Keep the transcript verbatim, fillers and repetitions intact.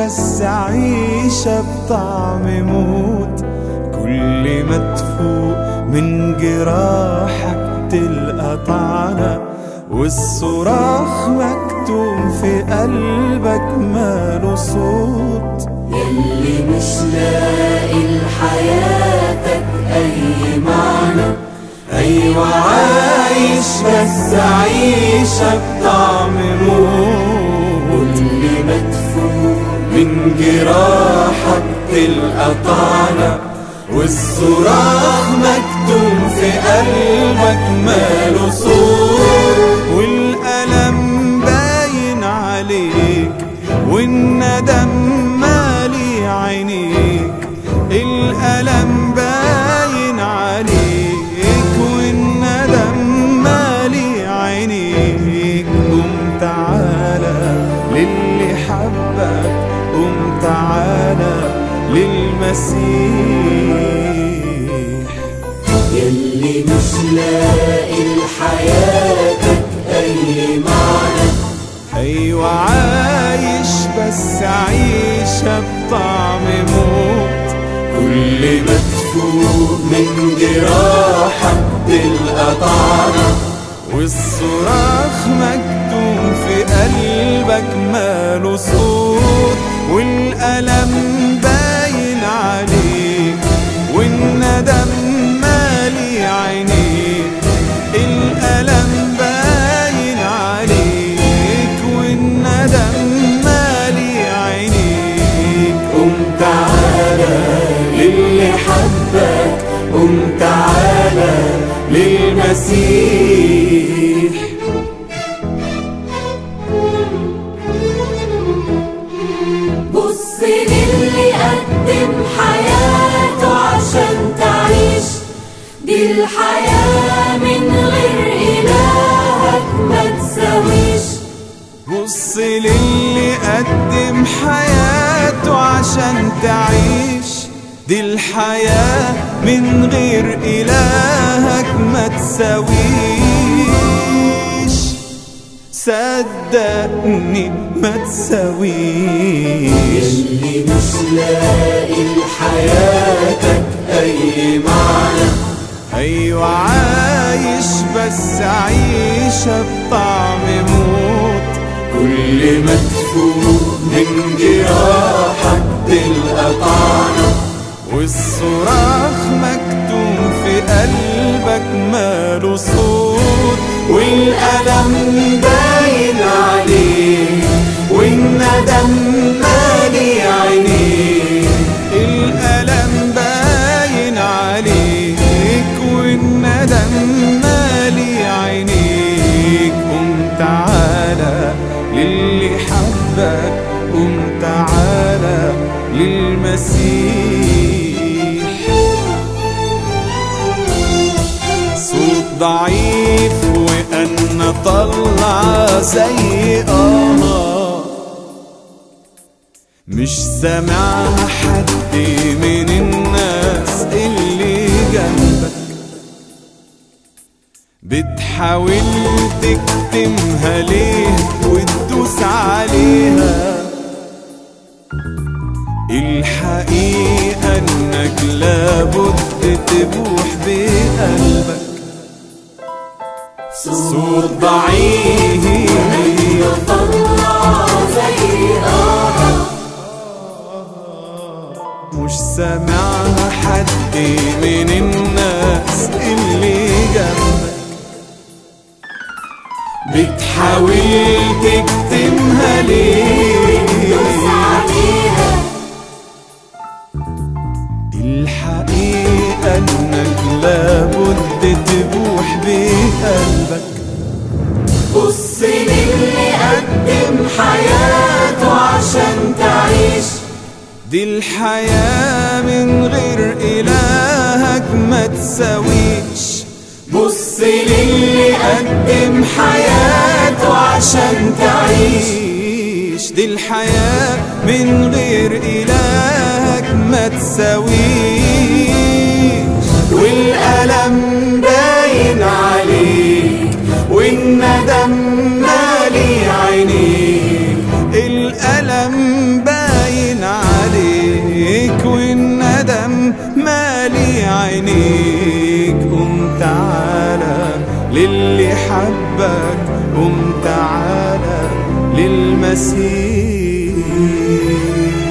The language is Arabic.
بس عيشة بطعم موت. كل ما تفوق من جراحك تلقى طعنة، والصراخ مكتوم في قلبك ماله صوت. يلي مش لاقي لحياتك أي معنى، أيوة عايش بس عيشة بطعم موت. كل ما تفوق من جراحك تلقى طعنة، والصراخ مكتوم في قلبك ماله صوت. والألم باين عليك والندم مالي عينيك. الألم باين عليك والندم مالي عينيك. قم تعالى للي حبك، قم تعالى للمسيح. يلي مش لاقي لحياتك أي معنى، أيوة عايش بس عيشة بطعم موت. كل ما تفوق من جراحك تلقى طعنة، والصراخ مكتوم في قلبك ماله صوت. والألم باين عليك والندم مالي عينيك. الألم باين عليك والندم مالي عينيك. قم تعالى للي حبك، قم تعالى للمسيح. بص للي قدم حياته عشان تعيش. دي الحياة من غير إلهك ما تساويش. بص للي قدم حياته عشان تعيش. دي الحياة من غير إلهك ما تساويش. صدقني ما تساويش. يلي مش لاقي لحياتك أي معنى، أيوة عايش بس عيشة بطعم موت. كل ما تفوق من جراحك تلقى طعنة، والصراخ مكتوم في قلبك ماله صوت. والألم باين عليك والندم مالي عينيك. الألم باين عليك والندم مالي عينيك. قم تعالى للي حبك، قم تعالى للمسيح. صوت ضعيف وأنا طلع زي آه، مش سامعها حد من الناس اللي جنبك. بتحاول تكتمها ليه وتدوس عليها. الحقيقة انك لابد تبوح بقلبك. صوت ضعيف طلع زي آه، مش سامعها حد من الناس اللي جنبك. بتحاول تكتمها ليه دوس عليها. الحقيقة انك لابد تبوح بقلبك. بص للي قدم حياته عشان تعيش. دي الحياة من غير إلهك ما تساويش. بص للي قدم حياته عشان تعيش. دي الحياة من غير إلهك ما تساويش. والألم باين عليك والندم مالي عينيك. الألم باين عينيك قوم تعالى للي حبك، قوم تعالى للمسيح.